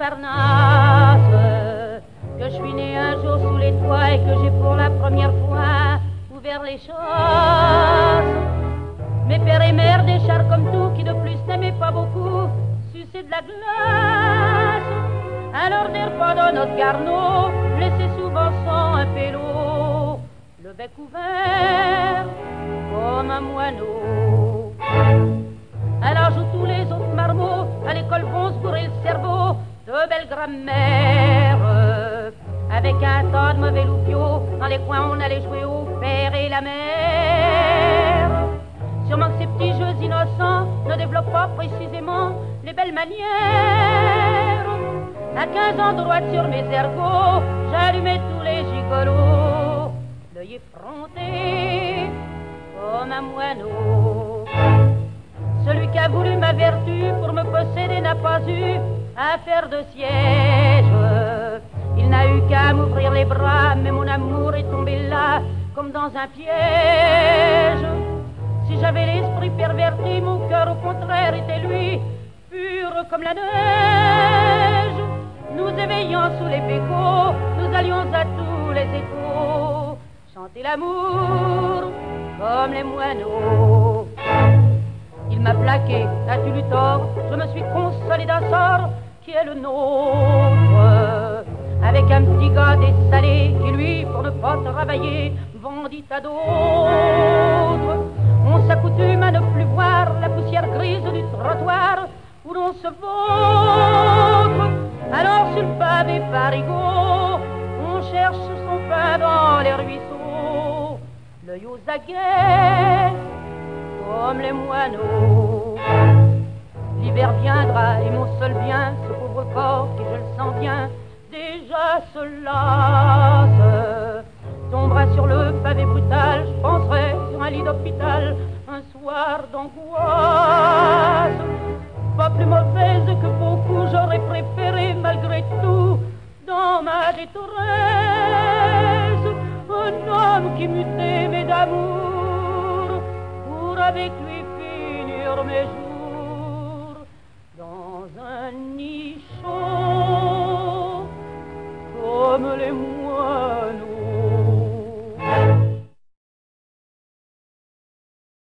Montparnasse, que je suis né un jour sous les toits et que j'ai pour la première fois ouvert les chasses. Mes pères et mères, des chars comme tout, qui de plus n'aimaient pas beaucoup sucer de la glace. Alors des repas de notre garneau laissaient souvent sans un pélo, le bec ouvert comme un moineau. À l'âge où tous les autres marmots à l'école vont se bourrer le cerveau de belles grammaires, avec un tas de mauvais loupiaux, dans les coins on allait jouer au père et la mère. Sûrement que ces petits jeux innocents ne développent pas précisément les belles manières. À 15 ans, droite sur mes ergots, j'allumais tous les gigolos, l'œil effronté comme un moineau. Celui qui a voulu ma vertu pour me posséder n'a pas eu affaire de siège. Il n'a eu qu'à m'ouvrir les bras, mais mon amour est tombé là comme dans un piège. Si j'avais l'esprit perverti, mon cœur au contraire était lui, pur comme la neige. Nous éveillant sous les pécots, nous allions à tous les échos chanter l'amour comme les moineaux. Il m'a plaqué, as-tu lu tort? Je me suis consolé d'un sort qui est le nôtre, avec un petit gars dessalé qui lui, pour ne pas travailler, vendit à d'autres. On s'accoutume à ne plus voir la poussière grise du trottoir où l'on se vautre. Alors sur le pavé parigot, on cherche son pain dans les ruisseaux, l'œil aux aguets comme les moineaux. L'hiver viendra et mon seul bien, ce pauvre corps qui, je le sens bien, déjà se lasse, tombera sur le pavé brutal. Je penserai sur un lit d'hôpital un soir d'angoisse. Pas plus mauvaise que beaucoup, j'aurais préféré malgré tout, dans ma détresse, un homme qui m'eût aimé d'amour, pour avec lui finir mes jours dans un nid chaud comme les mouches.